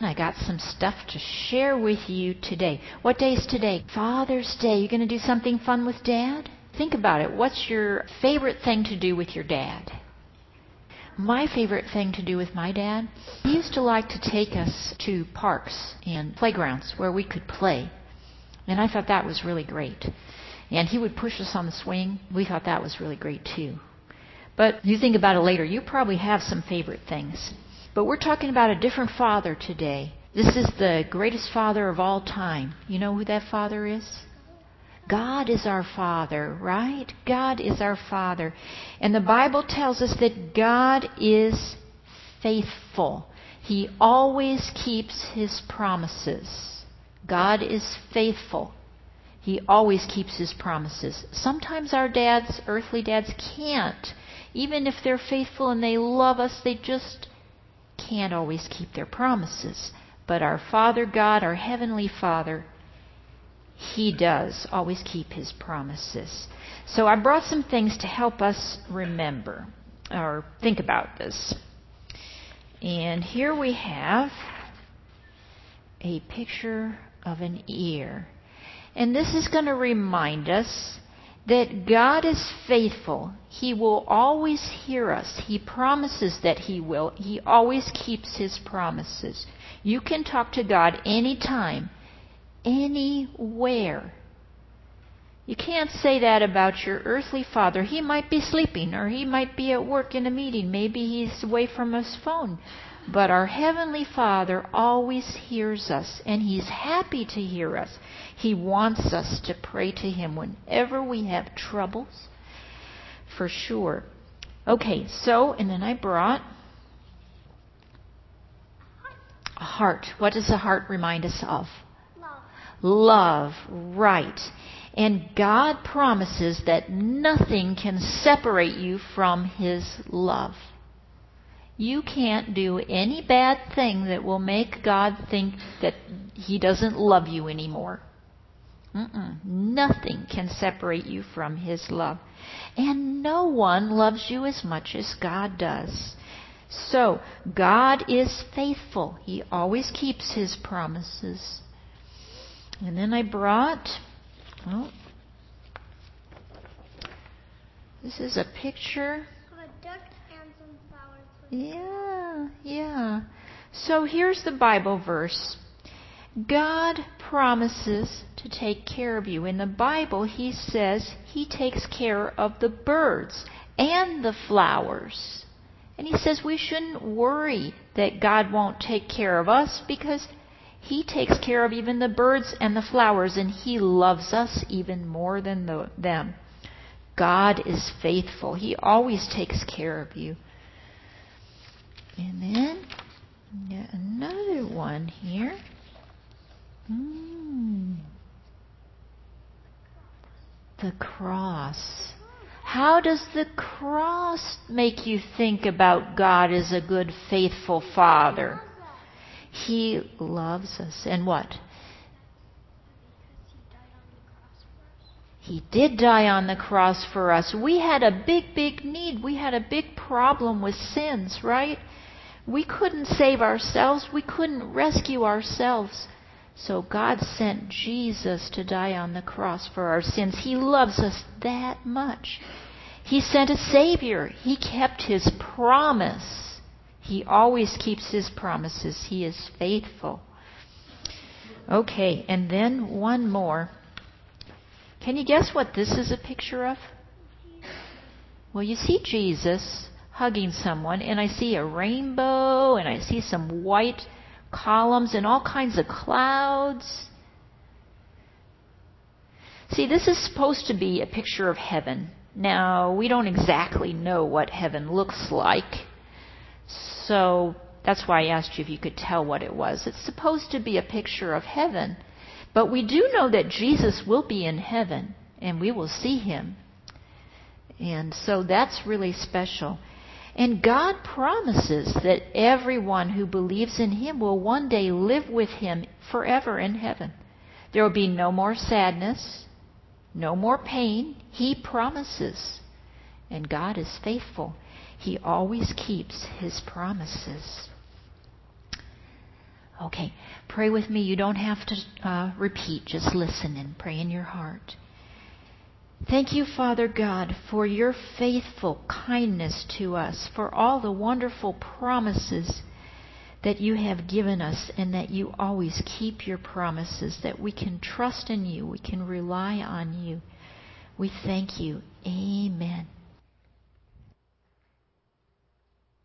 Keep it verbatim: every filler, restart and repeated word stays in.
I got some stuff to share with you today. What day is today? Father's Day. You going to do something fun with Dad? Think about it. What's your favorite thing to do with your dad? My favorite thing to do with my dad, he used to like to take us to parks and playgrounds where we could play. And I thought that was really great. And he would push us on the swing. We thought that was really great too. But you think about it later, you probably have some favorite things. But we're talking about a different Father today. This is the greatest Father of all time. You know who that Father is? God is our Father, right? God is our Father. And the Bible tells us that God is faithful. He always keeps His promises. God is faithful. He always keeps His promises. Sometimes our dads, earthly dads, can't. Even if they're faithful and they love us, they just can't always keep their promises. But our Father God, our Heavenly Father, He does always keep His promises. So I brought some things to help us remember or think about this. And here we have a picture of an ear. And this is going to remind us that God is faithful. He will always hear us. He promises that He will. He always keeps His promises. You can talk to God anytime, anywhere. You can't say that about your earthly father. He might be sleeping, or he might be at work in a meeting. Maybe he's away from his phone. But our Heavenly Father always hears us, and He's happy to hear us. He wants us to pray to Him whenever we have troubles, for sure. Okay, so, and then I brought a heart. What does a heart remind us of? Love, right. And God promises that nothing can separate you from His love. You can't do any bad thing that will make God think that He doesn't love you anymore. Mm-mm. Nothing can separate you from His love. And no one loves you as much as God does. So, God is faithful. He always keeps His promises. And then I brought, well, this is a picture. A duck and some flowers. Yeah, yeah. So here's the Bible verse. God promises to take care of you. In the Bible, He says He takes care of the birds and the flowers. And He says we shouldn't worry that God won't take care of us, because He takes care of even the birds and the flowers, and He loves us even more than the, them. God is faithful. He always takes care of you. And then yeah, another one here. Mm. The cross. How does the cross make you think about God as a good, faithful Father? He loves us. And what? He did die on the cross for us. We had a big, big need. We had a big problem with sins, right? We couldn't save ourselves. We couldn't rescue ourselves. So God sent Jesus to die on the cross for our sins. He loves us that much. He sent a Savior. He kept His promise. He always keeps His promises. He is faithful. Okay, and then one more. Can you guess what this is a picture of? Well, you see Jesus hugging someone, and I see a rainbow, and I see some white columns and all kinds of clouds. See, this is supposed to be a picture of heaven. Now, we don't exactly know what heaven looks like, so that's why I asked you if you could tell what it was. It's supposed to be a picture of heaven, but we do know that Jesus will be in heaven, and we will see Him. And so that's really special. And God promises that everyone who believes in Him will one day live with Him forever in heaven. There will be no more sadness, no more pain. He promises. And God is faithful. He always keeps His promises. Okay, pray with me. You don't have to uh, repeat. Just listen and pray in your heart. Thank you, Father God, for your faithful kindness to us, for all the wonderful promises that you have given us, and that you always keep your promises, that we can trust in you, we can rely on you. We thank you. Amen.